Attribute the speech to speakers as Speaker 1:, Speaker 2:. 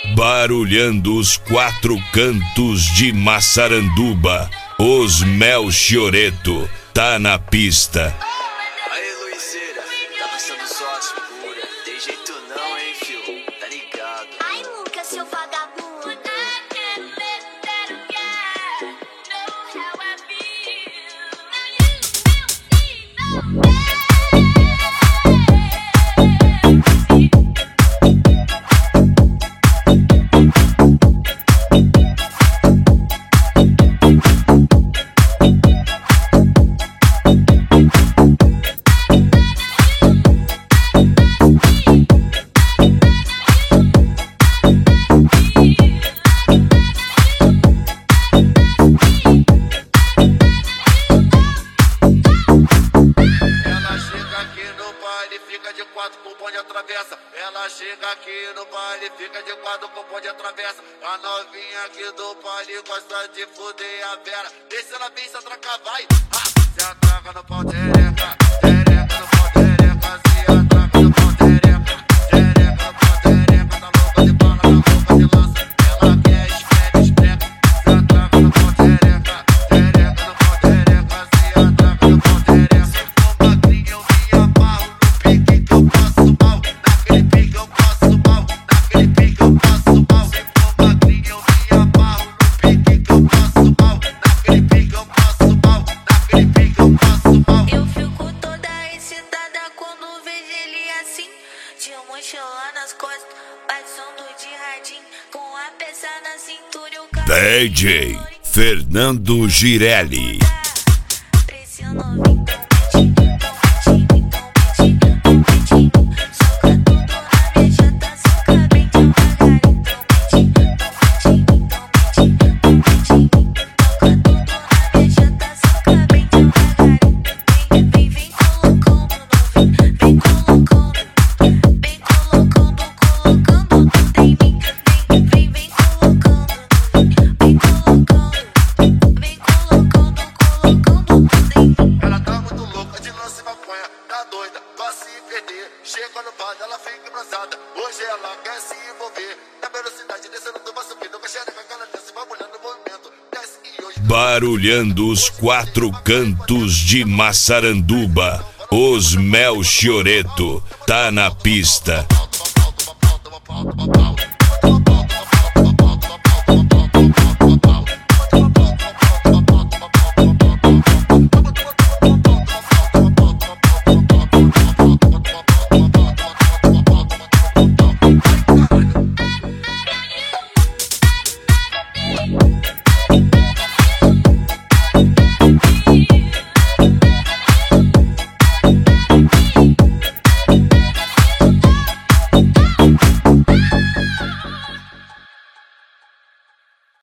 Speaker 1: Barulhando os quatro cantos de Massaranduba, os Mel Chioreto tá na pista.
Speaker 2: Aí, Luizeira, tá passando sócio pura. Tem jeito não, hein, fio? Tá ligado?
Speaker 3: Ai, Lucas, seu vagabundo.
Speaker 4: Fica de quatro com o bonde atravessa. Ela chega aqui no baile, fica de quatro com o bonde atravessa. A novinha aqui do baile gosta de fuder a vera. Desce na pista, atraca, vai. Se atraca no pau, tereca. Tereca no pau, tereca. Se atraca no pau, tereca. Tereca no pau, tereca. Tá louca de bala, tá louca de lança. Ela quer esfrega, esfrega. Se atraca no pau, tereca. Tereca no pau, tereca. Se atraca no pau, tereca. Se for magrinha, eu me amarro. Eu passo mal, naquele pique eu passo mal, naquele pique eu passo mal. Se for magrinha eu me amarro no pique que eu passo mal, naquele pique eu passo mal, naquele pique eu passo mal.
Speaker 3: Eu fico toda excitada quando vejo ele assim, de mochila nas costas, passando de radinho, com a peça na cintura e o cabelo.
Speaker 1: DJ Fernando Girelli.
Speaker 3: Pressiona o
Speaker 4: chega no bar, ela fica embrasada. Hoje ela quer se envolver. Na velocidade, descendo do baço, subindo com a xereca, ela desce, bagulhando o movimento. Desce e hoje.
Speaker 1: Barulhando os quatro cantos de Massaranduba, os Mel Chioreto tá na pista.